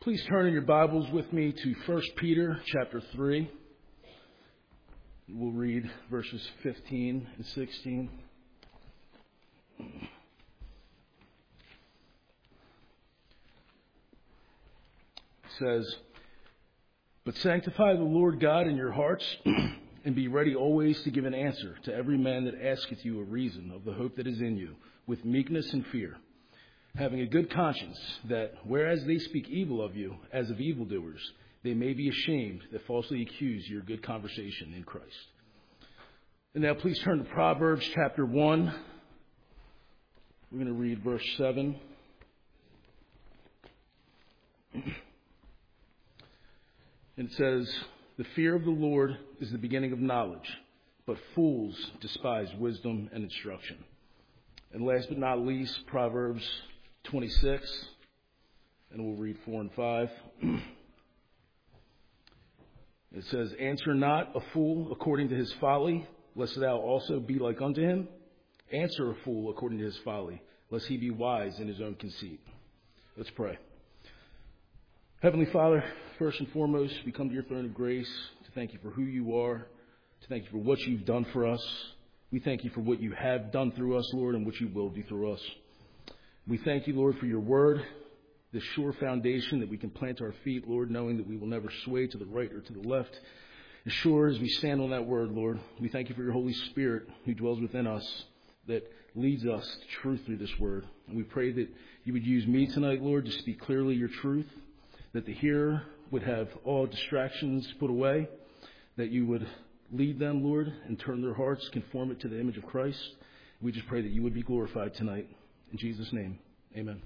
Please turn in your Bibles with me to 1 Peter chapter 3. We'll read verses 15 and 16. It says, "But sanctify the Lord God in your hearts, and be ready always to give an answer to every man that asketh you a reason of the hope that is in you, with meekness and fear, having a good conscience, that whereas they speak evil of you as of evildoers, they may be ashamed that falsely accuse your good conversation in Christ." And now please turn to Proverbs chapter 1. We're going to read verse 7. And it says, "The fear of the Lord is the beginning of knowledge, but fools despise wisdom and instruction." And last but not least, Proverbs 26, and we'll read 4 and 5. It says, "Answer not a fool according to his folly, lest thou also be like unto him. Answer a fool according to his folly, lest he be wise in his own conceit." Let's pray. Heavenly Father, first and foremost, we come to your throne of grace to thank you for who you are, to thank you for what you've done for us. We thank you for what you have done through us, Lord, and what you will do through us. We thank you, Lord, for your word, the sure foundation that we can plant our feet, Lord, knowing that we will never sway to the right or to the left. As sure as we stand on that word, Lord, we thank you for your Holy Spirit who dwells within us, that leads us to truth through this word. And we pray that you would use me tonight, Lord, to speak clearly your truth, that the hearer would have all distractions put away, that you would lead them, Lord, and turn their hearts, conform it to the image of Christ. We just pray that you would be glorified tonight. In Jesus' name, amen.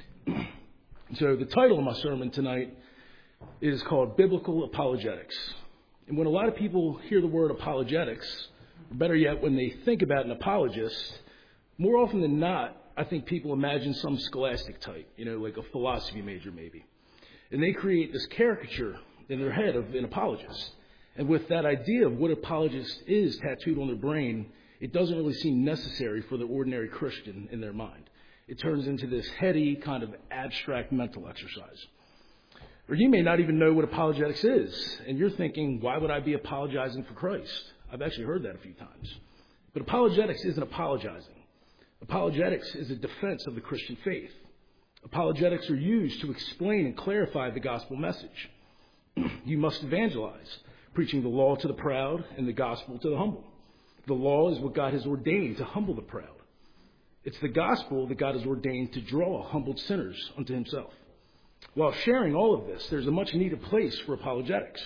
So the title of my sermon tonight is called Biblical Apologetics. And when a lot of people hear the word apologetics, or better yet, when they think about an apologist, more often than not, I think people imagine some scholastic type, like a philosophy major maybe. And they create this caricature in their head of an apologist. And with that idea of what apologist is tattooed on their brain, it doesn't really seem necessary for the ordinary Christian in their mind. It turns into this heady kind of abstract mental exercise. Or you may not even know what apologetics is, and you're thinking, why would I be apologizing for Christ? I've actually heard that a few times. But apologetics isn't apologizing. Apologetics is a defense of the Christian faith. Apologetics are used to explain and clarify the gospel message. You must evangelize, preaching the law to the proud and the gospel to the humble. The law is what God has ordained to humble the proud. It's the gospel that God has ordained to draw humbled sinners unto himself. While sharing all of this, there's a much needed place for apologetics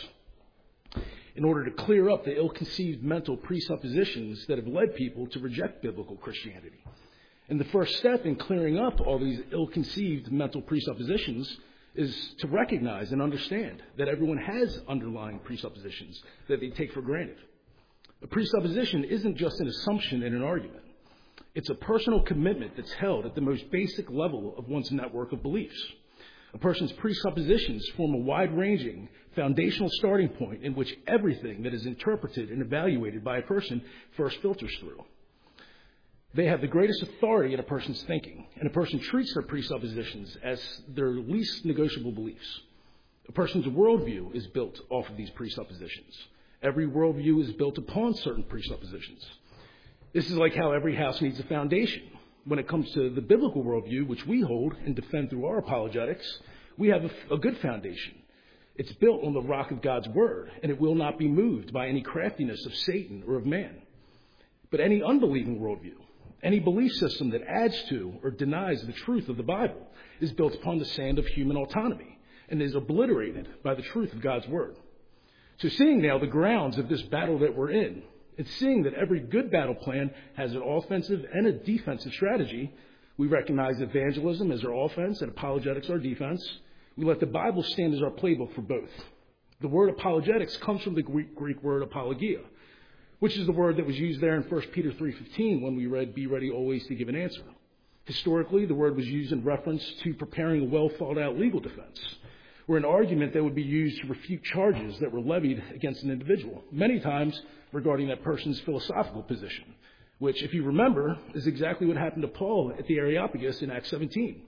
in order to clear up the ill-conceived mental presuppositions that have led people to reject biblical Christianity. And the first step in clearing up all these ill-conceived mental presuppositions is to recognize and understand that everyone has underlying presuppositions that they take for granted. A presupposition isn't just an assumption in an argument. It's a personal commitment that's held at the most basic level of one's network of beliefs. A person's presuppositions form a wide-ranging, foundational starting point in which everything that is interpreted and evaluated by a person first filters through. They have the greatest authority in a person's thinking, and a person treats their presuppositions as their least negotiable beliefs. A person's worldview is built off of these presuppositions. Every worldview is built upon certain presuppositions. This is like how every house needs a foundation. When it comes to the biblical worldview, which we hold and defend through our apologetics, we have a good foundation. It's built on the rock of God's word, and it will not be moved by any craftiness of Satan or of man. But any unbelieving worldview, any belief system that adds to or denies the truth of the Bible, is built upon the sand of human autonomy and is obliterated by the truth of God's word. So seeing now the grounds of this battle that we're in, and seeing that every good battle plan has an offensive and a defensive strategy, we recognize evangelism as our offense and apologetics our defense. We let the Bible stand as our playbook for both. The word apologetics comes from the Greek word apologia, which is the word that was used there in 1 Peter 3:15 when we read, "Be ready always to give an answer." Historically, the word was used in reference to preparing a well-thought-out legal defense, or an argument that would be used to refute charges that were levied against an individual, many times regarding that person's philosophical position, which, if you remember, is exactly what happened to Paul at the Areopagus in Acts 17.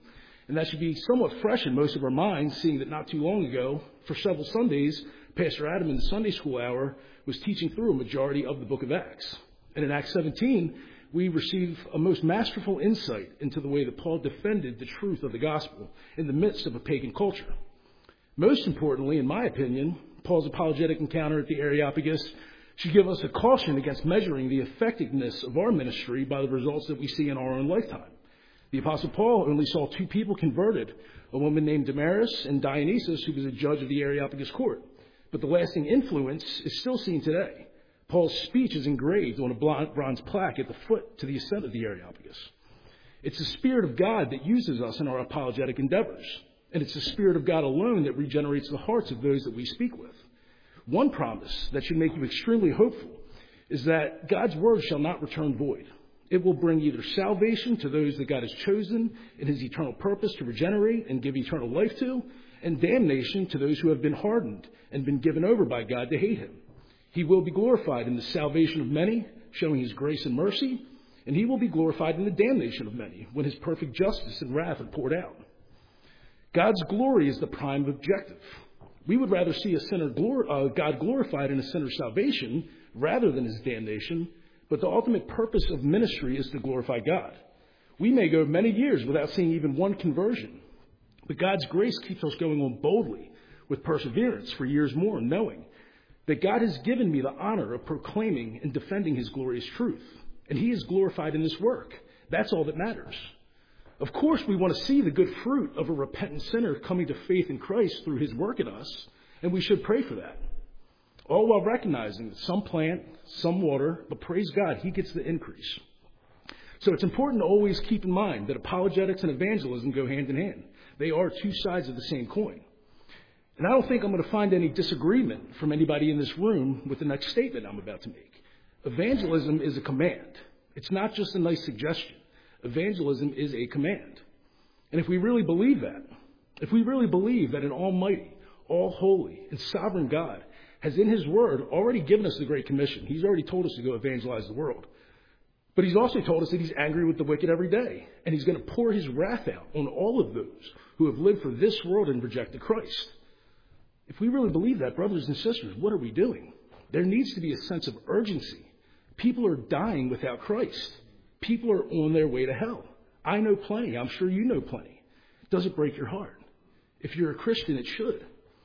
And that should be somewhat fresh in most of our minds, seeing that not too long ago, for several Sundays, Pastor Adam in the Sunday school hour was teaching through a majority of the book of Acts. And in Acts 17, we receive a most masterful insight into the way that Paul defended the truth of the gospel in the midst of a pagan culture. Most importantly, in my opinion, Paul's apologetic encounter at the Areopagus should give us a caution against measuring the effectiveness of our ministry by the results that we see in our own lifetime. The Apostle Paul only saw two people converted, a woman named Damaris and Dionysius, who was a judge of the Areopagus court. But the lasting influence is still seen today. Paul's speech is engraved on a bronze plaque at the foot to the ascent of the Areopagus. It's the Spirit of God that uses us in our apologetic endeavors, and it's the Spirit of God alone that regenerates the hearts of those that we speak with. One promise that should make you extremely hopeful is that God's word shall not return void. It will bring either salvation to those that God has chosen in his eternal purpose to regenerate and give eternal life to, and damnation to those who have been hardened and been given over by God to hate him. He will be glorified in the salvation of many, showing his grace and mercy, and he will be glorified in the damnation of many when his perfect justice and wrath are poured out. God's glory is the prime objective. We would rather see a sinner God glorified in a sinner's salvation rather than his damnation, but the ultimate purpose of ministry is to glorify God. We may go many years without seeing even one conversion, but God's grace keeps us going on boldly with perseverance for years more, knowing that God has given me the honor of proclaiming and defending his glorious truth, and he is glorified in this work. That's all that matters. Of course, we want to see the good fruit of a repentant sinner coming to faith in Christ through his work in us, and we should pray for that. All while recognizing that some plant, some water, but praise God, he gets the increase. So it's important to always keep in mind that apologetics and evangelism go hand in hand. They are two sides of the same coin. And I don't think I'm going to find any disagreement from anybody in this room with the next statement I'm about to make. Evangelism is a command. It's not just a nice suggestion. Evangelism is a command. And if we really believe that, if we really believe that an almighty, all holy, and sovereign God has in his word already given us the Great Commission, he's already told us to go evangelize the world. But he's also told us that he's angry with the wicked every day, and he's going to pour his wrath out on all of those who have lived for this world and rejected Christ. If we really believe that, brothers and sisters, what are we doing? There needs to be a sense of urgency. People are dying without Christ. People are on their way to hell. I know plenty. I'm sure you know plenty. Does it break your heart? If you're a Christian, it should.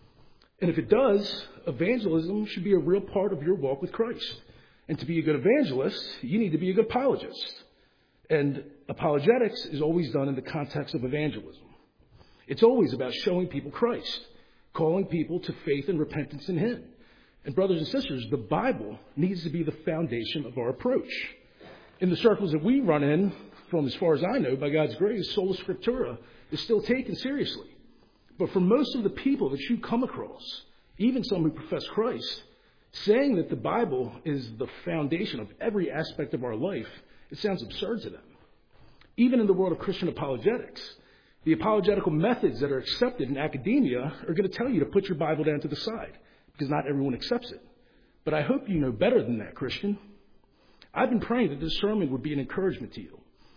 And if it does, evangelism should be a real part of your walk with Christ. And to be a good evangelist, you need to be a good apologist. And apologetics is always done in the context of evangelism. It's always about showing people Christ, calling people to faith and repentance in him. And brothers and sisters, the Bible needs to be the foundation of our approach. In the circles that we run in, from as far as I know, by God's grace, sola scriptura is still taken seriously. But for most of the people that you come across, even some who profess Christ, saying that the Bible is the foundation of every aspect of our life, it sounds absurd to them. Even in the world of Christian apologetics, the apologetical methods that are accepted in academia are going to tell you to put your Bible down to the side, because not everyone accepts it. But I hope you know better than that, Christian. I've been praying that this sermon would be an encouragement to you.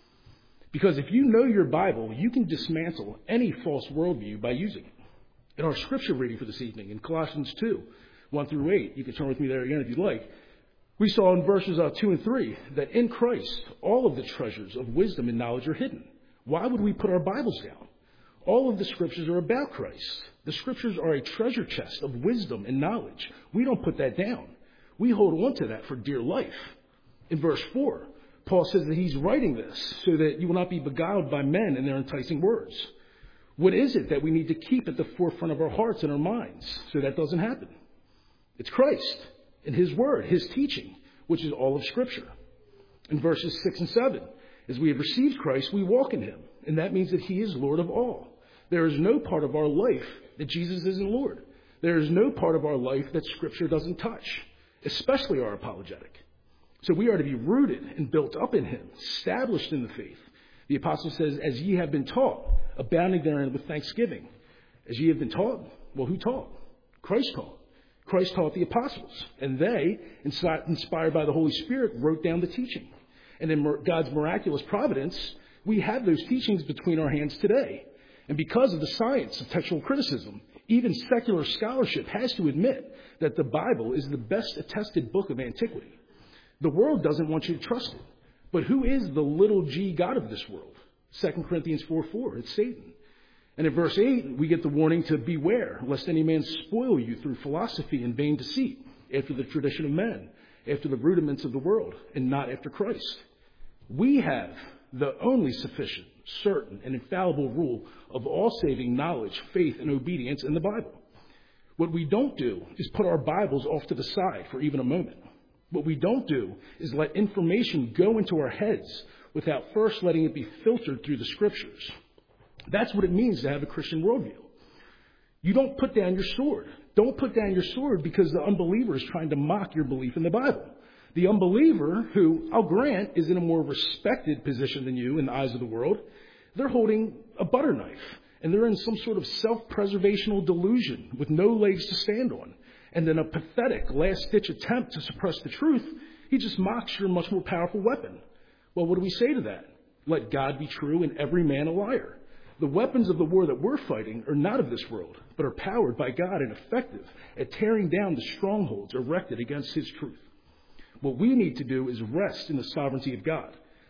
Because if you know your Bible, you can dismantle any false worldview by using it. In our scripture reading for this evening, in Colossians 2, 1 through 8, you can turn with me there again if you'd like. We saw in verses 2 and 3 that in Christ, all of the treasures of wisdom and knowledge are hidden. Why would we put our Bibles down? All of the scriptures are about Christ. The scriptures are a treasure chest of wisdom and knowledge. We don't put that down. We hold on to that for dear life. In verse 4, Paul says that he's writing this so that you will not be beguiled by men and their enticing words. What is it that we need to keep at the forefront of our hearts and our minds so that doesn't happen? It's Christ and his word, his teaching, which is all of Scripture. In verses 6 and 7, as we have received Christ, we walk in him, and that means that he is Lord of all. There is no part of our life that Jesus isn't Lord. There is no part of our life that Scripture doesn't touch, especially our apologetic. So we are to be rooted and built up in him, established in the faith. The apostle says, as ye have been taught, abounding therein with thanksgiving. As ye have been taught, well, who taught? Christ taught. Christ taught the apostles, and they, inspired by the Holy Spirit, wrote down the teaching. And in God's miraculous providence, we have those teachings between our hands today. And because of the science of textual criticism, even secular scholarship has to admit that the Bible is the best attested book of antiquity. The world doesn't want you to trust it. But who is the little g God of this world? 2 Corinthians 4:4, it's Satan. And in verse 8, we get the warning to beware, lest any man spoil you through philosophy and vain deceit, after the tradition of men, after the rudiments of the world, and not after Christ. We have the only sufficient, certain, and infallible rule of all saving knowledge, faith, and obedience in the Bible. What we don't do is put our Bibles off to the side for even a moment. What we don't do is let information go into our heads without first letting it be filtered through the Scriptures. That's what it means to have a Christian worldview. You don't put down your sword. Don't put down your sword because the unbeliever is trying to mock your belief in the Bible. The unbeliever, who I'll grant is in a more respected position than you in the eyes of the world, they're holding a butter knife, and they're in some sort of self-preservational delusion with no legs to stand on. And in a pathetic last-ditch attempt to suppress the truth, he just mocks your much more powerful weapon. Well, what do we say to that? Let God be true and every man a liar. The weapons of the war that we're fighting are not of this world, but are powered by God and effective at tearing down the strongholds erected against his truth. What we need to do is rest in the sovereignty of God.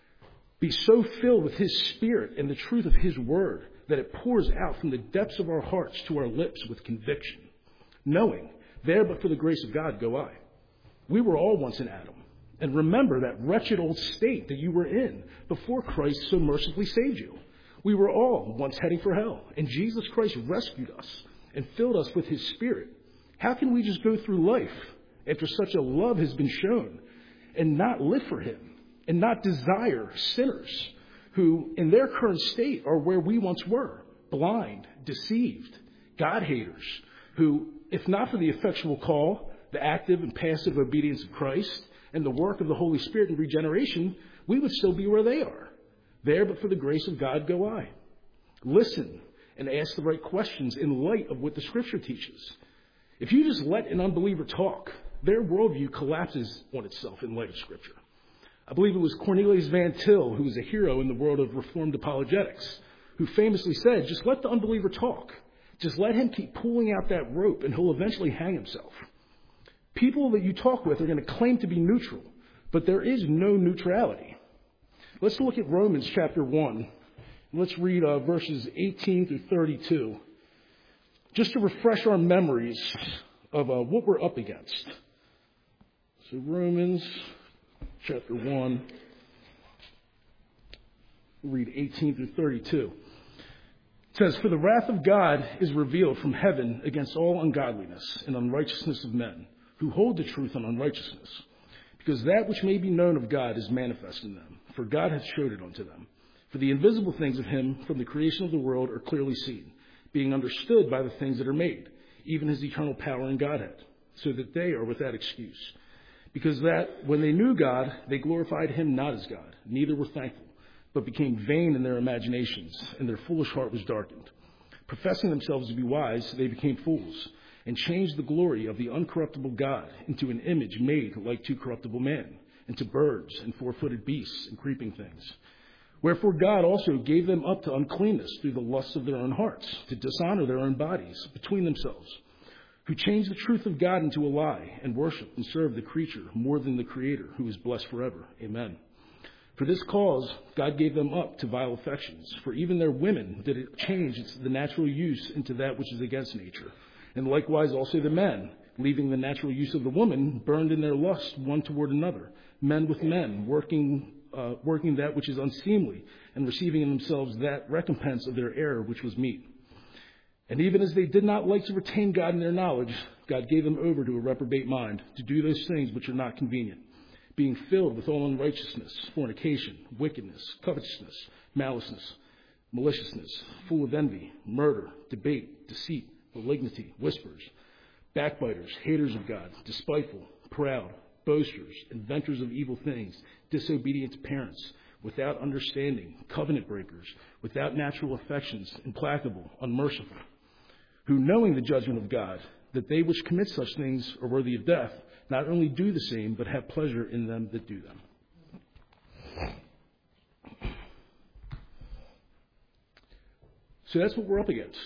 Be so filled with his Spirit and the truth of his word that it pours out from the depths of our hearts to our lips with conviction, knowing, there but for the grace of God go I. We were all once in Adam. And remember that wretched old state that you were in before Christ so mercifully saved you. We were all once heading for hell, and Jesus Christ rescued us and filled us with his Spirit. How can we just go through life after such a love has been shown and not live for him and not desire sinners who in their current state are where we once were, blind, deceived, God-haters, who, if not for the effectual call, the active and passive obedience of Christ, and the work of the Holy Spirit in regeneration, we would still be where they are. There, but for the grace of God, go I. Listen and ask the right questions in light of what the Scripture teaches. If you just let an unbeliever talk, their worldview collapses on itself in light of Scripture. I believe it was Cornelius Van Til, who was a hero in the world of Reformed apologetics, who famously said, just let the unbeliever talk. Just let him keep pulling out that rope, and he'll eventually hang himself. People that you talk with are going to claim to be neutral, but there is no neutrality. Let's look at Romans chapter 1. Let's read verses 18 through 32, just to refresh our memories of what we're up against. So Romans chapter 1, we'll read 18 through 32. It says, for the wrath of God is revealed from heaven against all ungodliness and unrighteousness of men, who hold the truth in unrighteousness, because that which may be known of God is manifest in them, for God hath showed it unto them. For the invisible things of him from the creation of the world are clearly seen, being understood by the things that are made, even his eternal power and Godhead, so that they are without excuse. Because that when they knew God, they glorified him not as God, neither were thankful, but became vain in their imaginations, and their foolish heart was darkened. Professing themselves to be wise, they became fools, and changed the glory of the uncorruptible God into an image made like to corruptible man, and to birds and four-footed beasts and creeping things. Wherefore God also gave them up to uncleanness through the lusts of their own hearts, to dishonor their own bodies between themselves, who changed the truth of God into a lie, and worshiped and served the creature more than the Creator, who is blessed forever. Amen. For this cause God gave them up to vile affections, for even their women did it change the natural use into that which is against nature. And likewise also the men, leaving the natural use of the woman, burned in their lust one toward another, men with men, working that which is unseemly, and receiving in themselves that recompense of their error which was meet. And even as they did not like to retain God in their knowledge, God gave them over to a reprobate mind, to do those things which are not convenient, being filled with all unrighteousness, fornication, wickedness, covetousness, maliciousness, full of envy, murder, debate, deceit, malignity, whispers, backbiters, haters of God, despiteful, proud, boasters, inventors of evil things, disobedient to parents, without understanding, covenant breakers, without natural affections, implacable, unmerciful, who knowing the judgment of God, that they which commit such things are worthy of death, not only do the same, but have pleasure in them that do them. So that's what we're up against.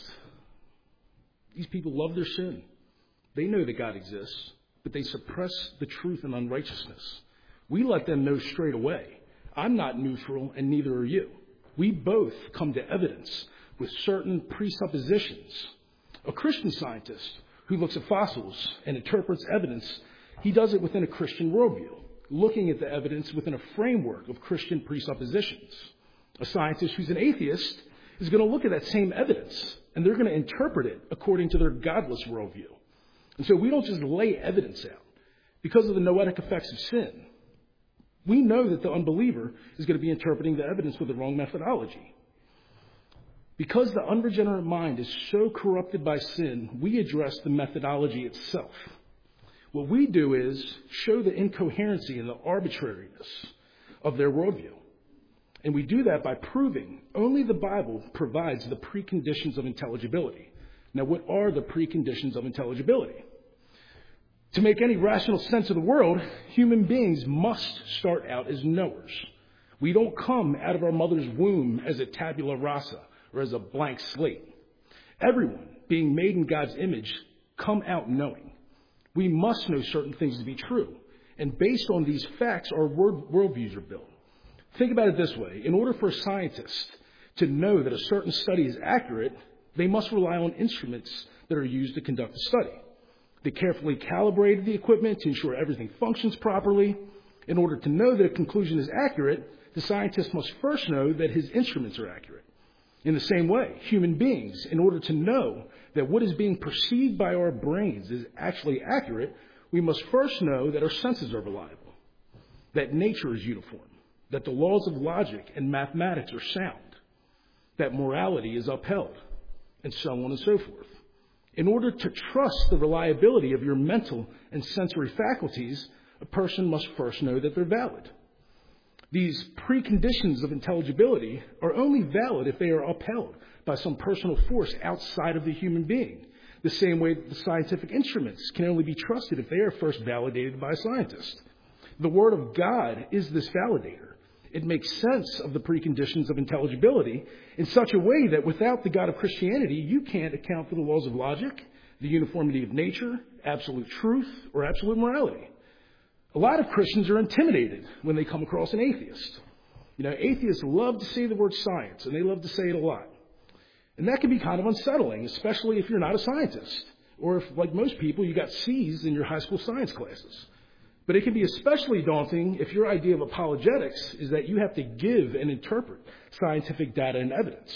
These people love their sin. They know that God exists, but they suppress the truth and unrighteousness. We let them know straight away, I'm not neutral and neither are you. We both come to evidence with certain presuppositions. A Christian scientist who looks at fossils and interprets evidence, he does it within a Christian worldview, looking at the evidence within a framework of Christian presuppositions. A scientist who's an atheist is going to look at that same evidence, and they're going to interpret it according to their godless worldview. And so we don't just lay evidence out. Because of the noetic effects of sin, we know that the unbeliever is going to be interpreting the evidence with the wrong methodology. Because the unregenerate mind is so corrupted by sin, we address the methodology itself. What we do is show the incoherency and the arbitrariness of their worldview. And we do that by proving only the Bible provides the preconditions of intelligibility. Now, what are the preconditions of intelligibility? To make any rational sense of the world, human beings must start out as knowers. We don't come out of our mother's womb as a tabula rasa or as a blank slate. Everyone, being made in God's image, come out knowing. We must know certain things to be true. And based on these facts, our worldviews are built. Think about it this way. In order for a scientist to know that a certain study is accurate, they must rely on instruments that are used to conduct the study. They carefully calibrated the equipment to ensure everything functions properly. In order to know that a conclusion is accurate, the scientist must first know that his instruments are accurate. In the same way, human beings, in order to know that what is being perceived by our brains is actually accurate, we must first know that our senses are reliable, that nature is uniform, that the laws of logic and mathematics are sound, that morality is upheld, and so on and so forth. In order to trust the reliability of your mental and sensory faculties, a person must first know that they're valid. These preconditions of intelligibility are only valid if they are upheld by some personal force outside of the human being, the same way that the scientific instruments can only be trusted if they are first validated by a scientist. The Word of God is this validator. It makes sense of the preconditions of intelligibility in such a way that without the God of Christianity, you can't account for the laws of logic, the uniformity of nature, absolute truth, or absolute morality. A lot of Christians are intimidated when they come across an atheist. Atheists love to say the word science, and they love to say it a lot. And that can be kind of unsettling, especially if you're not a scientist, or if, like most people, you got C's in your high school science classes. But it can be especially daunting if your idea of apologetics is that you have to give and interpret scientific data and evidence.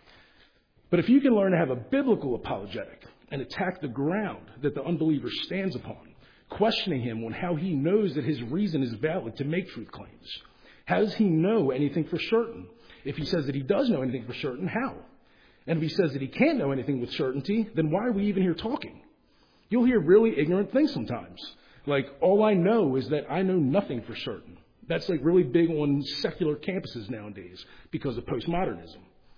But if you can learn to have a biblical apologetic and attack the ground that the unbeliever stands upon, questioning him on how he knows that his reason is valid to make truth claims. How does he know anything for certain? If he says that he does know anything for certain, how? And if he says that he can't know anything with certainty, then why are we even here talking? You'll hear really ignorant things sometimes. Like, all I know is that I know nothing for certain. That's like really big on secular campuses nowadays because of postmodernism.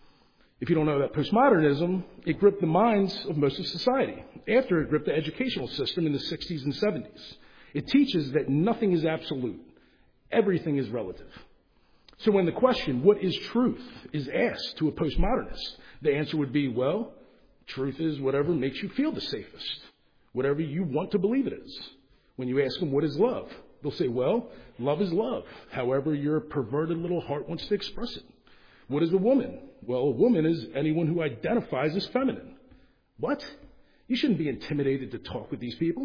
If you don't know that postmodernism, it gripped the minds of most of society after it gripped the educational system in the 60s and 70s. It teaches that nothing is absolute. Everything is relative. So when the question, what is truth, is asked to a postmodernist, the answer would be, well, truth is whatever makes you feel the safest, whatever you want to believe it is. When you ask them, what is love? They'll say, well, love is love, however your perverted little heart wants to express it. What is a woman? Well, a woman is anyone who identifies as feminine. What? You shouldn't be intimidated to talk with these people.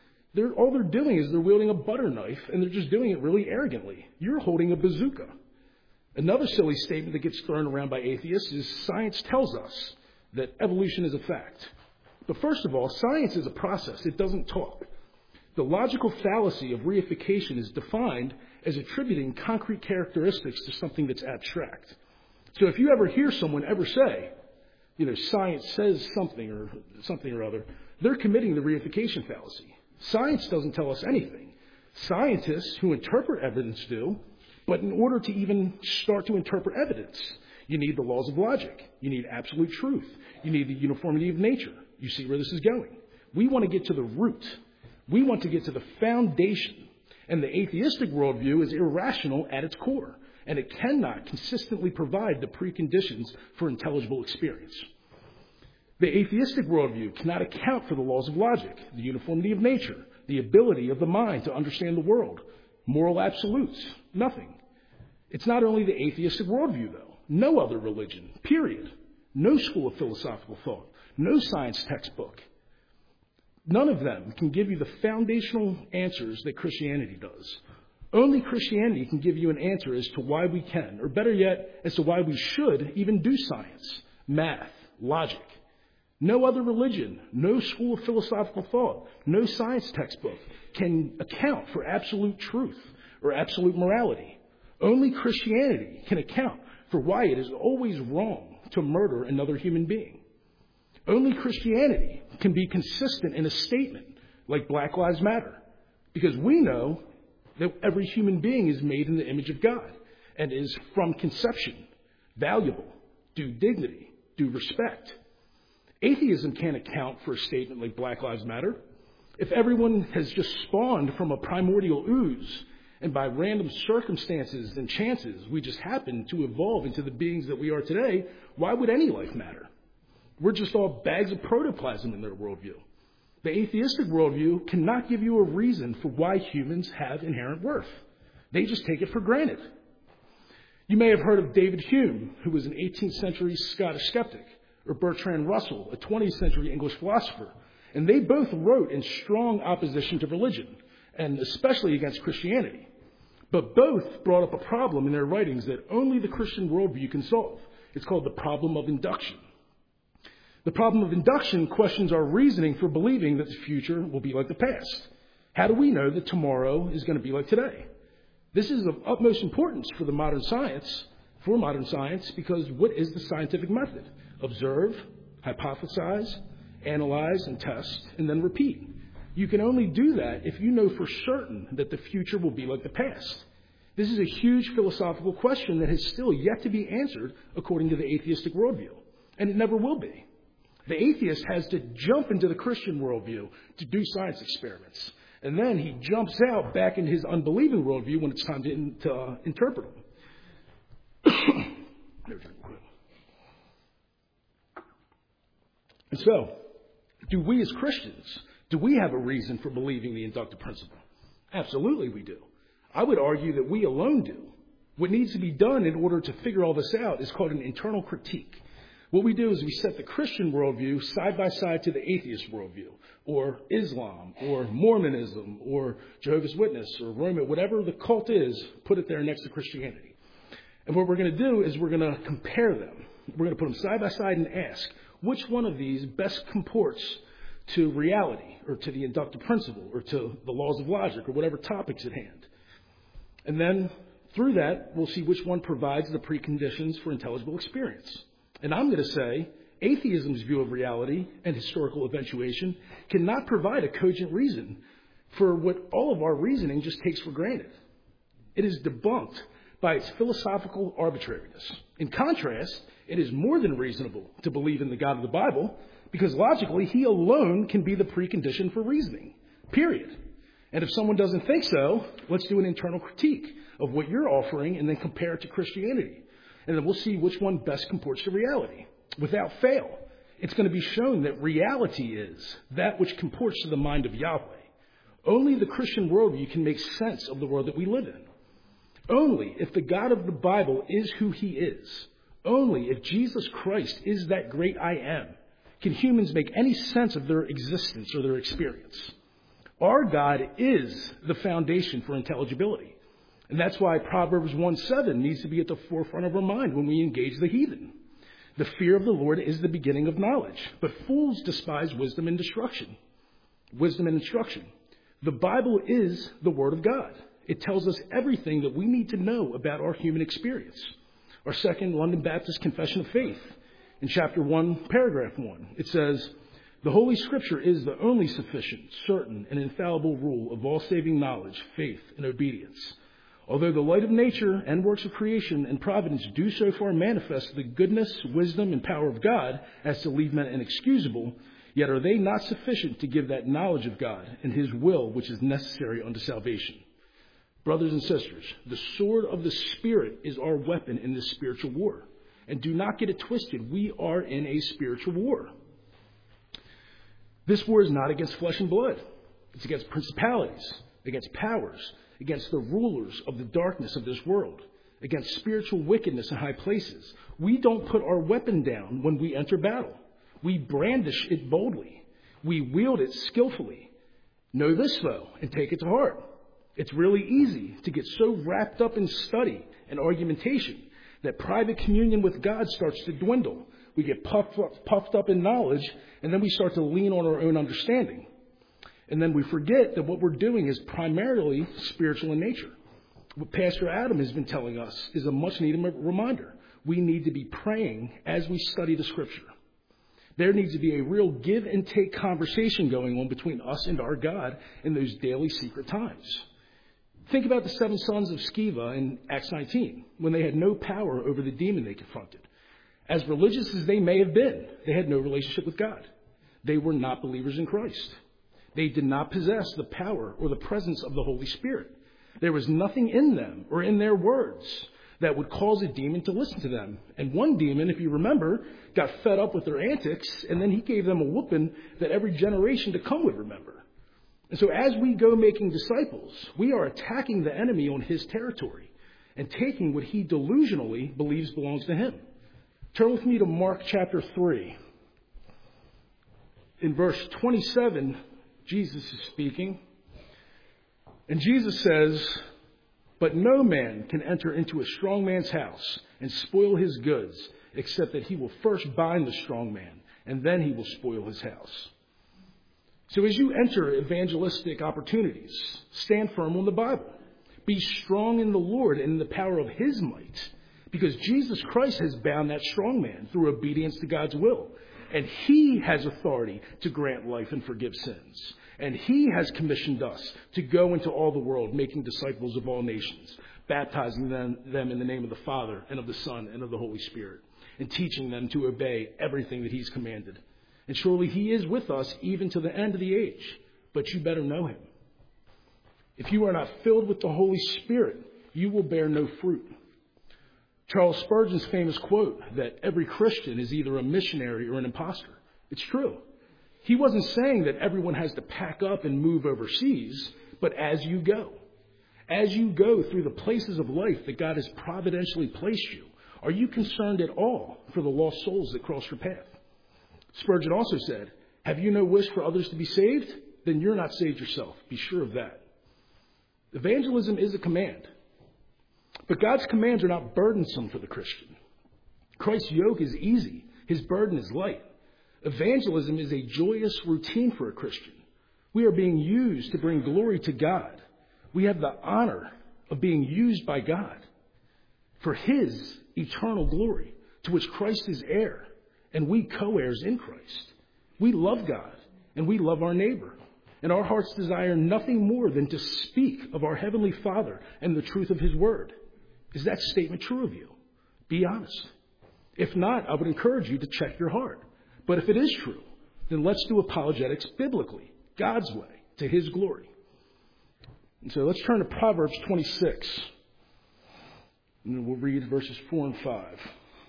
All they're doing is they're wielding a butter knife, and they're just doing it really arrogantly. You're holding a bazooka. Another silly statement that gets thrown around by atheists is science tells us that evolution is a fact. But first of all, science is a process. It doesn't talk. The logical fallacy of reification is defined as attributing concrete characteristics to something that's abstract. So if you ever hear someone ever say, science says something or other, they're committing the reification fallacy. Science doesn't tell us anything. Scientists who interpret evidence do, but in order to even start to interpret evidence, you need the laws of logic. You need absolute truth. You need the uniformity of nature. You see where this is going. We want to get to the root. We want to get to the foundation. And the atheistic worldview is irrational at its core. and it cannot consistently provide the preconditions for intelligible experience. The atheistic worldview cannot account for the laws of logic, the uniformity of nature, the ability of the mind to understand the world, moral absolutes, nothing. It's not only the atheistic worldview, though. No other religion, period. No school of philosophical thought, no science textbook. None of them can give you the foundational answers that Christianity does. Only Christianity can give you an answer as to why we can, or better yet, as to why we should even do science, math, logic. No other religion, no school of philosophical thought, no science textbook can account for absolute truth or absolute morality. Only Christianity can account for why it is always wrong to murder another human being. Only Christianity can be consistent in a statement like Black Lives Matter, because we know that every human being is made in the image of God and is from conception valuable, due dignity, due respect. Atheism can't account for a statement like Black Lives Matter. If everyone has just spawned from a primordial ooze, and by random circumstances and chances we just happen to evolve into the beings that we are today, why would any life matter? We're just all bags of protoplasm in their worldview. The atheistic worldview cannot give you a reason for why humans have inherent worth. They just take it for granted. You may have heard of David Hume, who was an 18th century Scottish skeptic, or Bertrand Russell, a 20th century English philosopher. And they both wrote in strong opposition to religion, and especially against Christianity. But both brought up a problem in their writings that only the Christian worldview can solve. It's called the problem of induction. The problem of induction questions our reasoning for believing that the future will be like the past. How do we know that tomorrow is going to be like today? This is of utmost importance for modern science, because what is the scientific method? Observe, hypothesize, analyze, and test, and then repeat. You can only do that if you know for certain that the future will be like the past. This is a huge philosophical question that has still yet to be answered according to the atheistic worldview, and it never will be. The atheist has to jump into the Christian worldview to do science experiments, and then he jumps out back into his unbelieving worldview when it's time to interpret them. And so, do we as Christians, do we have a reason for believing the inductive principle? Absolutely we do. I would argue that we alone do. What needs to be done in order to figure all this out is called an internal critique. What we do is we set the Christian worldview side by side to the atheist worldview, or Islam, or Mormonism, or Jehovah's Witness, or Roman, whatever the cult is, put it there next to Christianity. And what we're going to do is we're going to compare them. We're going to put them side by side and ask, which one of these best comports to reality, or to the inductive principle, or to the laws of logic, or whatever topics at hand. And then, through that, we'll see which one provides the preconditions for intelligible experience. And I'm going to say, atheism's view of reality and historical eventuation cannot provide a cogent reason for what all of our reasoning just takes for granted. It is debunked by its philosophical arbitrariness. In contrast, it is more than reasonable to believe in the God of the Bible, because logically, he alone can be the precondition for reasoning, period. And if someone doesn't think so, let's do an internal critique of what you're offering and then compare it to Christianity. And then we'll see which one best comports to reality. Without fail, it's going to be shown that reality is that which comports to the mind of Yahweh. Only the Christian worldview can make sense of the world that we live in. Only if the God of the Bible is who he is, only if Jesus Christ is that great I am, can humans make any sense of their existence or their experience. Our God is the foundation for intelligibility. And that's why Proverbs 1:7 needs to be at the forefront of our mind when we engage the heathen. The fear of the Lord is the beginning of knowledge, but fools despise wisdom and instruction. The Bible is the Word of God. It tells us everything that we need to know about our human experience. Our Second London Baptist Confession of Faith, in chapter 1, paragraph 1, it says, "The Holy Scripture is the only sufficient, certain, and infallible rule of all saving knowledge, faith, and obedience. Although the light of nature and works of creation and providence do so far manifest the goodness, wisdom, and power of God as to leave men inexcusable, yet are they not sufficient to give that knowledge of God and his will which is necessary unto salvation." Brothers and sisters, the sword of the Spirit is our weapon in this spiritual war. And do not get it twisted. We are in a spiritual war. This war is not against flesh and blood. It's against principalities, against powers, against the rulers of the darkness of this world, against spiritual wickedness in high places. We don't put our weapon down when we enter battle. We brandish it boldly. We wield it skillfully. Know this, though, and take it to heart. It's really easy to get so wrapped up in study and argumentation that private communion with God starts to dwindle. We get puffed up in knowledge, and then we start to lean on our own understanding. And then we forget that what we're doing is primarily spiritual in nature. What Pastor Adam has been telling us is a much needed reminder. We need to be praying as we study the Scripture. There needs to be a real give and take conversation going on between us and our God in those daily secret times. Think about the 7 sons of Sceva in Acts 19, when they had no power over the demon they confronted. As religious as they may have been, they had no relationship with God. They were not believers in Christ. They did not possess the power or the presence of the Holy Spirit. There was nothing in them or in their words that would cause a demon to listen to them. And one demon, if you remember, got fed up with their antics, and then he gave them a whooping that every generation to come would remember. And so as we go making disciples, we are attacking the enemy on his territory and taking what he delusionally believes belongs to him. Turn with me to Mark chapter 3. In verse 27, Jesus is speaking. And Jesus says, "But no man can enter into a strong man's house and spoil his goods, except that he will first bind the strong man, and then he will spoil his house." So as you enter evangelistic opportunities, stand firm on the Bible. Be strong in the Lord and in the power of his might, because Jesus Christ has bound that strong man through obedience to God's will. And he has authority to grant life and forgive sins. And he has commissioned us to go into all the world, making disciples of all nations, baptizing them in the name of the Father and of the Son and of the Holy Spirit, and teaching them to obey everything that he's commanded. And surely he is with us even to the end of the age, but you better know him. If you are not filled with the Holy Spirit, you will bear no fruit. Charles Spurgeon's famous quote that every Christian is either a missionary or an imposter. It's true. He wasn't saying that everyone has to pack up and move overseas, but as you go through the places of life that God has providentially placed you, are you concerned at all for the lost souls that cross your path? Spurgeon also said, "Have you no wish for others to be saved? Then you're not saved yourself. Be sure of that." Evangelism is a command. But God's commands are not burdensome for the Christian. Christ's yoke is easy. His burden is light. Evangelism is a joyous routine for a Christian. We are being used to bring glory to God. We have the honor of being used by God for his eternal glory, to which Christ is heir, and we co-heirs in Christ. We love God, and we love our neighbor. And our hearts desire nothing more than to speak of our Heavenly Father and the truth of his word. Is that statement true of you? Be honest. If not, I would encourage you to check your heart. But if it is true, then let's do apologetics biblically, God's way, to his glory. And so let's turn to Proverbs 26. And then we'll read verses 4 and 5.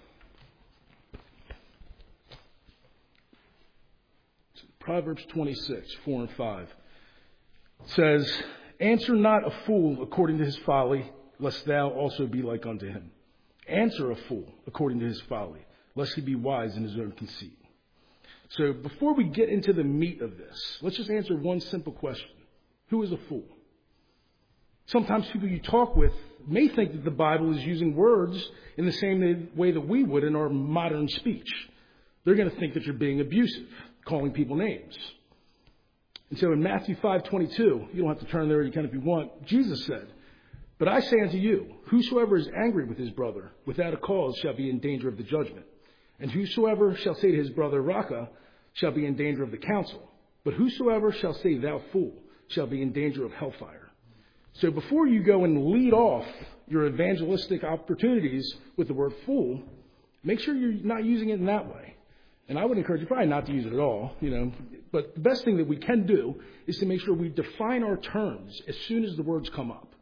So Proverbs 26, 4 and 5. It says, "Answer not a fool according to his folly, lest thou also be like unto him. Answer a fool according to his folly, lest he be wise in his own conceit." So before we get into the meat of this, let's just answer one simple question. Who is a fool? Sometimes people you talk with may think that the Bible is using words in the same way that we would in our modern speech. They're going to think that you're being abusive, calling people names. And so in Matthew 5:22, you don't have to turn there, you can if you want, Jesus said, "But I say unto you, whosoever is angry with his brother without a cause shall be in danger of the judgment. And whosoever shall say to his brother, Raca, shall be in danger of the council. But whosoever shall say, thou fool, shall be in danger of hellfire." So before you go and lead off your evangelistic opportunities with the word fool, make sure you're not using it in that way. And I would encourage you probably not to use it at all, But the best thing that we can do is to make sure we define our terms as soon as the words come up.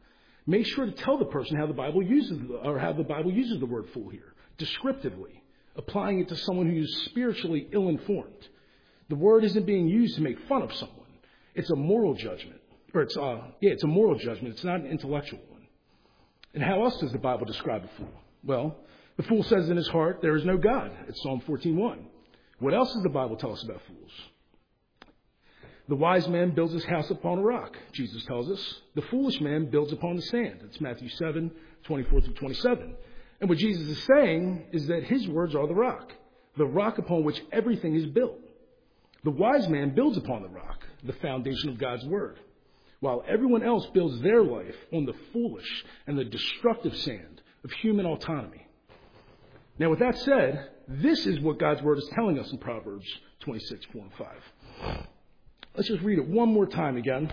Make sure to tell the person how the Bible uses the word fool here, descriptively, applying it to someone who is spiritually ill-informed. The word isn't being used to make fun of someone. It's a moral judgment. It's a moral judgment. It's not an intellectual one. And how else does the Bible describe a fool? Well, the fool says in his heart, there is no God. It's Psalm 14:1. What else does the Bible tell us about fools? The wise man builds his house upon a rock, Jesus tells us. The foolish man builds upon the sand. It's Matthew 7:24-27. And what Jesus is saying is that his words are the rock upon which everything is built. The wise man builds upon the rock, the foundation of God's word, while everyone else builds their life on the foolish and the destructive sand of human autonomy. Now, with that said, this is what God's word is telling us in Proverbs 26:4 and 5. Let's just read it one more time again.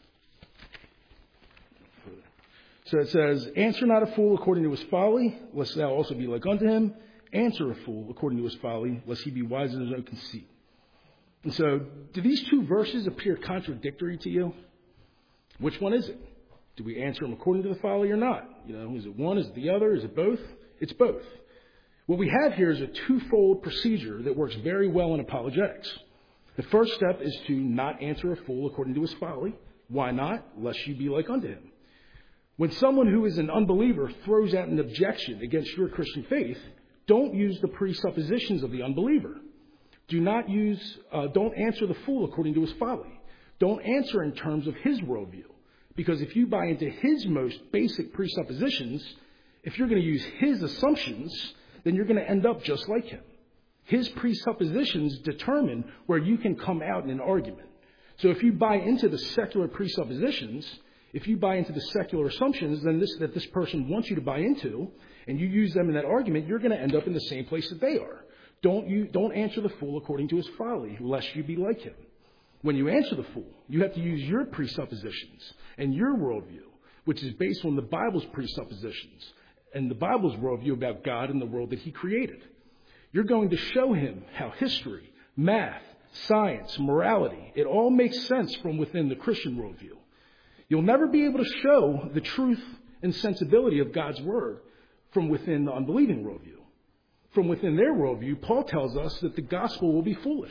So it says, answer not a fool according to his folly, lest thou also be like unto him. Answer a fool according to his folly, lest he be wise in his own conceit. And so, do these two verses appear contradictory to you? Which one is it? Do we answer them according to the folly or not? Is it one? Is it the other? Is it both? It's both. What we have here is a twofold procedure that works very well in apologetics. The first step is to not answer a fool according to his folly. Why not? Lest you be like unto him. When someone who is an unbeliever throws out an objection against your Christian faith, don't use the presuppositions of the unbeliever. Don't answer the fool according to his folly. Don't answer in terms of his worldview. Because if you buy into his most basic presuppositions, if you're going to use his assumptions, then you're going to end up just like him. His presuppositions determine where you can come out in an argument. So if you buy into the secular presuppositions, if you buy into the secular assumptions that this person wants you to buy into, and you use them in that argument, you're going to end up in the same place that they are. Don't answer the fool according to his folly, lest you be like him. When you answer the fool, you have to use your presuppositions and your worldview, which is based on the Bible's presuppositions and the Bible's worldview about God and the world that he created. You're going to show him how history, math, science, morality, it all makes sense from within the Christian worldview. You'll never be able to show the truth and sensibility of God's word from within the unbelieving worldview. From within their worldview, Paul tells us that the gospel will be foolish.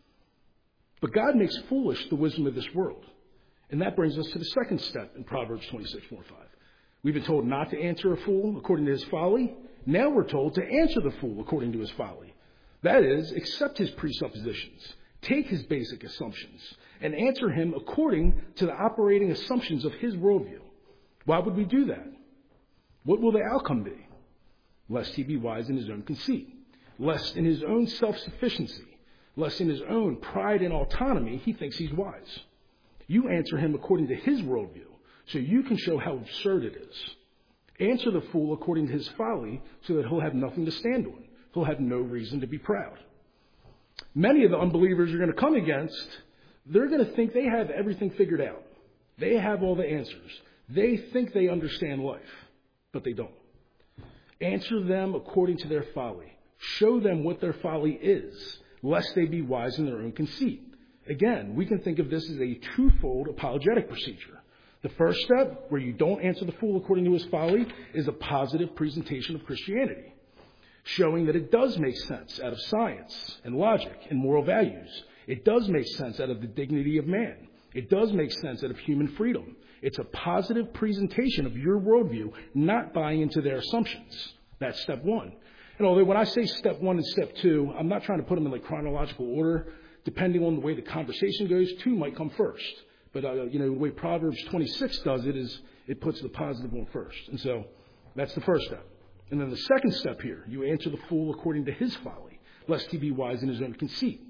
But God makes foolish the wisdom of this world. And that brings us to the second step in Proverbs 26:4 and 5. We've been told not to answer a fool according to his folly. Now we're told to answer the fool according to his folly. That is, accept his presuppositions, take his basic assumptions, and answer him according to the operating assumptions of his worldview. Why would we do that? What will the outcome be? Lest he be wise in his own conceit, lest in his own self-sufficiency, lest in his own pride and autonomy he thinks he's wise. You answer him according to his worldview, so you can show how absurd it is. Answer the fool according to his folly so that he'll have nothing to stand on. He'll have no reason to be proud. Many of the unbelievers you're going to come against, they're going to think they have everything figured out. They have all the answers. They think they understand life, but they don't. Answer them according to their folly. Show them what their folly is, lest they be wise in their own conceit. Again, we can think of this as a twofold apologetic procedure. The first step, where you don't answer the fool according to his folly, is a positive presentation of Christianity, showing that it does make sense out of science and logic and moral values. It does make sense out of the dignity of man. It does make sense out of human freedom. It's a positive presentation of your worldview, not buying into their assumptions. That's step one. And although when I say step one and step two, I'm not trying to put them in like chronological order. Depending on the way the conversation goes, two might come first. But, the way Proverbs 26 does it is it puts the positive one first. And so that's the first step. And then the second step here, you answer the fool according to his folly, lest he be wise in his own conceit.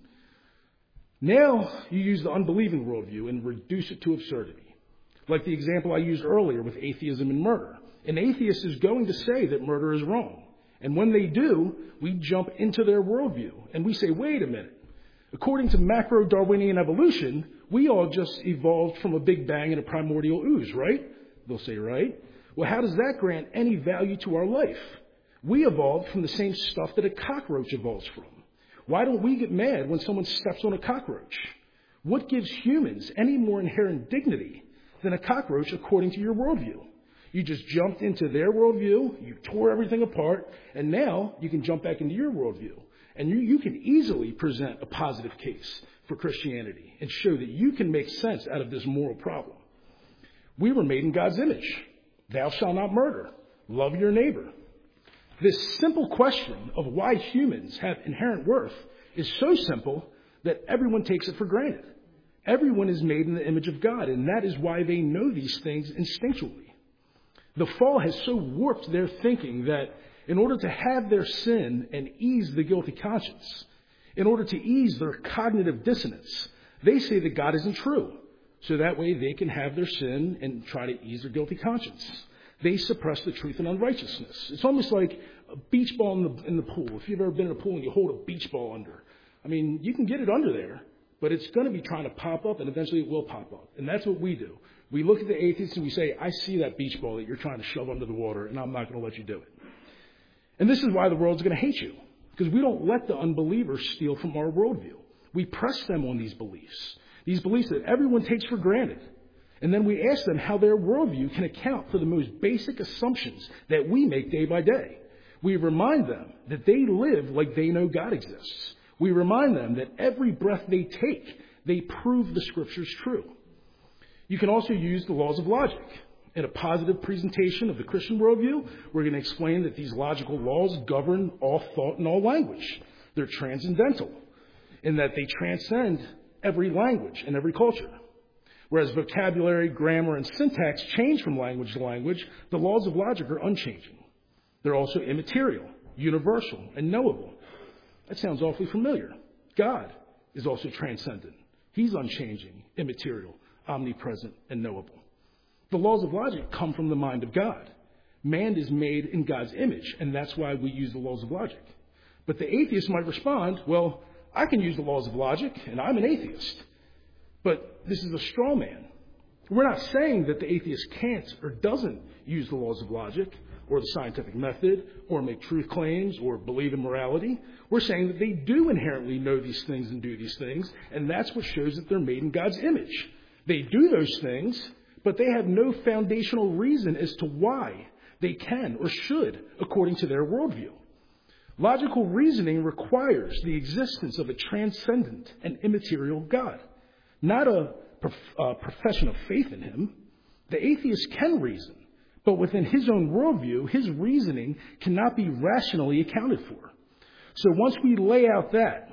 Now you use the unbelieving worldview and reduce it to absurdity. Like the example I used earlier with atheism and murder. An atheist is going to say that murder is wrong. And when they do, we jump into their worldview and we say, wait a minute. According to macro-Darwinian evolution, we all just evolved from a big bang and a primordial ooze, right? They'll say, right? Well, how does that grant any value to our life? We evolved from the same stuff that a cockroach evolves from. Why don't we get mad when someone steps on a cockroach? What gives humans any more inherent dignity than a cockroach according to your worldview? You just jumped into their worldview, you tore everything apart, and now you can jump back into your worldview. And you can easily present a positive case for Christianity and show that you can make sense out of this moral problem. We were made in God's image. Thou shalt not murder. Love your neighbor. This simple question of why humans have inherent worth is so simple that everyone takes it for granted. Everyone is made in the image of God, and that is why they know these things instinctually. The fall has so warped their thinking that in order to have their sin and ease the guilty conscience, in order to ease their cognitive dissonance, they say that God isn't true. So that way they can have their sin and try to ease their guilty conscience. They suppress the truth in unrighteousness. It's almost like a beach ball in the pool. If you've ever been in a pool and you hold a beach ball under, I mean, you can get it under there, but it's going to be trying to pop up, and eventually it will pop up. And that's what we do. We look at the atheists and we say, I see that beach ball that you're trying to shove under the water, and I'm not going to let you do it. And this is why the world's going to hate you, because we don't let the unbelievers steal from our worldview. We press them on these beliefs that everyone takes for granted. And then we ask them how their worldview can account for the most basic assumptions that we make day by day. We remind them that they live like they know God exists. We remind them that every breath they take, they prove the Scriptures true. You can also use the laws of logic. In a positive presentation of the Christian worldview, we're going to explain that these logical laws govern all thought and all language. They're transcendental in that they transcend every language and every culture. Whereas vocabulary, grammar, and syntax change from language to language, the laws of logic are unchanging. They're also immaterial, universal, and knowable. That sounds awfully familiar. God is also transcendent. He's unchanging, immaterial, omnipresent, and knowable. The laws of logic come from the mind of God. Man is made in God's image, and that's why we use the laws of logic. But the atheist might respond, well, I can use the laws of logic, and I'm an atheist. But this is a straw man. We're not saying that the atheist can't or doesn't use the laws of logic or the scientific method or make truth claims or believe in morality. We're saying that they do inherently know these things and do these things, and that's what shows that they're made in God's image. They do those things, but they have no foundational reason as to why they can or should according to their worldview. Logical reasoning requires the existence of a transcendent and immaterial God, not a profession of faith in him. The atheist can reason, but within his own worldview, his reasoning cannot be rationally accounted for. So once we lay out that,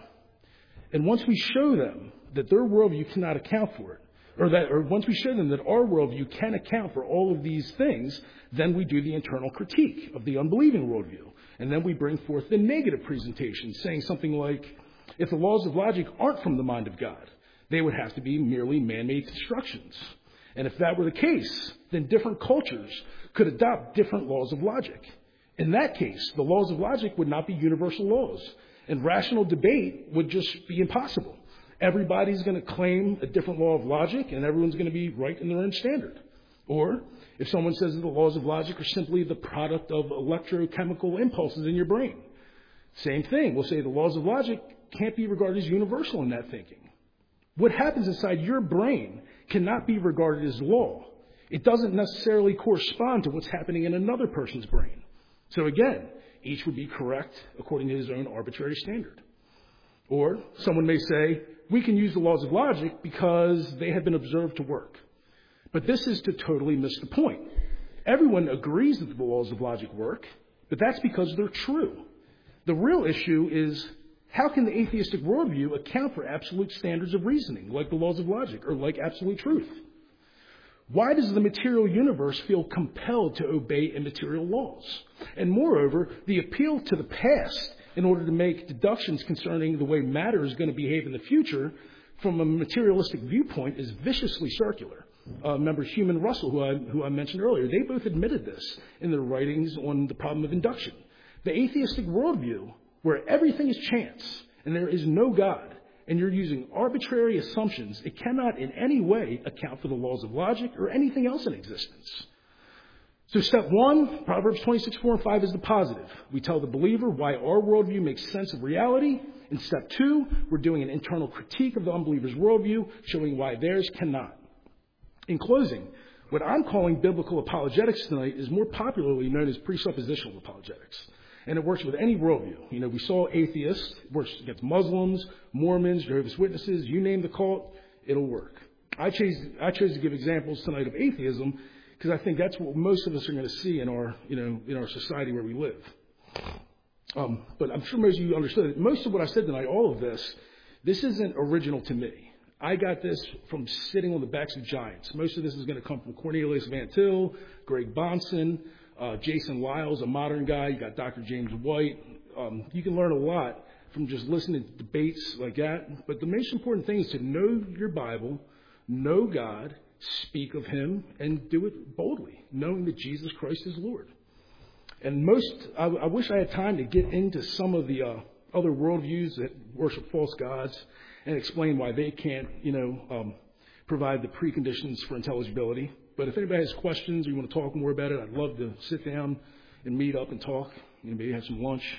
and once we show them that their worldview cannot account for it, or once we show them that our worldview can account for all of these things, then we do the internal critique of the unbelieving worldview. And then we bring forth the negative presentation, saying something like, if the laws of logic aren't from the mind of God, they would have to be merely man-made constructions. And if that were the case, then different cultures could adopt different laws of logic. In that case, the laws of logic would not be universal laws, and rational debate would just be impossible. Everybody's going to claim a different law of logic, and everyone's going to be right in their own standard. Or if someone says that the laws of logic are simply the product of electrochemical impulses in your brain, same thing. We'll say the laws of logic can't be regarded as universal in that thinking. What happens inside your brain cannot be regarded as law. It doesn't necessarily correspond to what's happening in another person's brain. So again, each would be correct according to his own arbitrary standard. Or someone may say, we can use the laws of logic because they have been observed to work. But this is to totally miss the point. Everyone agrees that the laws of logic work, but that's because they're true. The real issue is, how can the atheistic worldview account for absolute standards of reasoning, like the laws of logic, or like absolute truth? Why does the material universe feel compelled to obey immaterial laws? And moreover, the appeal to the past in order to make deductions concerning the way matter is going to behave in the future from a materialistic viewpoint is viciously circular. Remember Hume and Russell, who I mentioned earlier, they both admitted this in their writings on the problem of induction. The atheistic worldview, where everything is chance and there is no God, and you're using arbitrary assumptions, it cannot in any way account for the laws of logic or anything else in existence. So step 1, Proverbs 26:4-5 is the positive. We tell the believer why our worldview makes sense of reality. In step 2, we're doing an internal critique of the unbeliever's worldview, showing why theirs cannot. In closing, What I'm calling biblical apologetics tonight is more popularly known as presuppositional apologetics. And it works with any worldview. We saw atheists. It works against Muslims, Mormons, Jehovah's Witnesses. You name the cult, it'll work. I chose to give examples tonight of atheism because I think that's what most of us are going to see in our society where we live. But I'm sure most of you understood that most of what I said tonight, all of this isn't original to me. I got this from sitting on the backs of giants. Most of this is going to come from Cornelius Van Til, Greg Bahnsen, Jason Lyles, a modern guy. You got Dr. James White. You can learn a lot from just listening to debates like that. But the most important thing is to know your Bible, know God, speak of Him, and do it boldly, knowing that Jesus Christ is Lord. And I wish I had time to get into some of the other worldviews that worship false gods and explain why they can't, provide the preconditions for intelligibility. But if anybody has questions or you want to talk more about it, I'd love to sit down and meet up and talk, maybe have some lunch.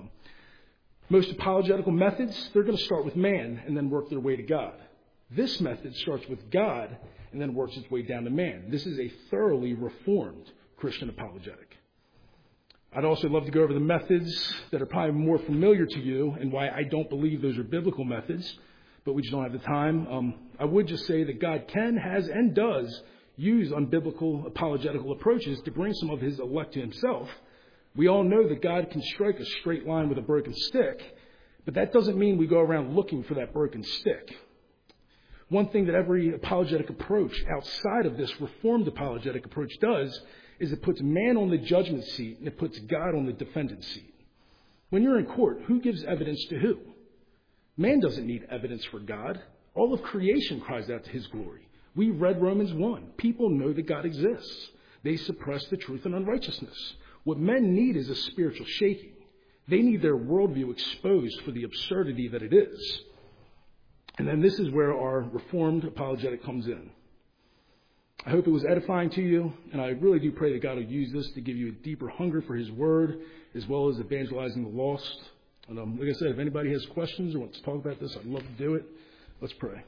Most apologetical methods, they're going to start with man and then work their way to God. This method starts with God and then works its way down to man. This is a thoroughly reformed Christian apologetic. I'd also love to go over the methods that are probably more familiar to you and why I don't believe those are biblical methods, but we just don't have the time. I would just say that God can, has, and does use unbiblical apologetical approaches to bring some of His elect to Himself. We all know that God can strike a straight line with a broken stick, but that doesn't mean we go around looking for that broken stick. One thing that every apologetic approach outside of this reformed apologetic approach does is it puts man on the judgment seat and it puts God on the defendant seat. When you're in court, who gives evidence to who? Man doesn't need evidence for God. All of creation cries out to His glory. We read Romans 1. People know that God exists. They suppress the truth and unrighteousness. What men need is a spiritual shaking. They need their worldview exposed for the absurdity that it is. And then this is where our reformed apologetic comes in. I hope it was edifying to you, and I really do pray that God will use this to give you a deeper hunger for His Word, as well as evangelizing the lost. And like I said, if anybody has questions or wants to talk about this, I'd love to do it. Let's pray.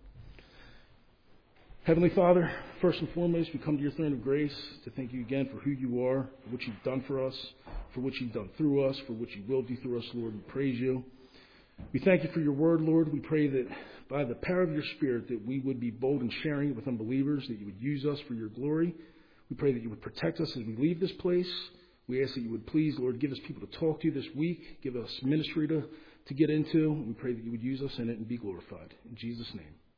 Heavenly Father, first and foremost, we come to your throne of grace to thank you again for who you are, for what you've done for us, for what you've done through us, for what you will do through us, Lord. We praise you. We thank you for your word, Lord. We pray that by the power of your Spirit that we would be bold in sharing it with unbelievers, that you would use us for your glory. We pray that you would protect us as we leave this place. We ask that you would please, Lord, give us people to talk to this week, give us ministry to get into. We pray that you would use us in it and be glorified. In Jesus' name.